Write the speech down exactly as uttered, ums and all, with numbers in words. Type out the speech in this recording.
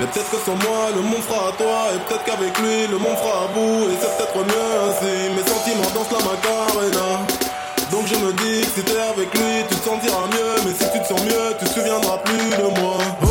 Mais peut-être que sans moi le monde fera à toi, et peut-être qu'avec lui le monde fera à bout, et c'est peut-être mieux ainsi. Mes sentiments dansent la macarena. Donc je me dis que si t'es avec lui tu te sentiras mieux, mais si tu te sens mieux tu te souviendras plus de moi. Oh,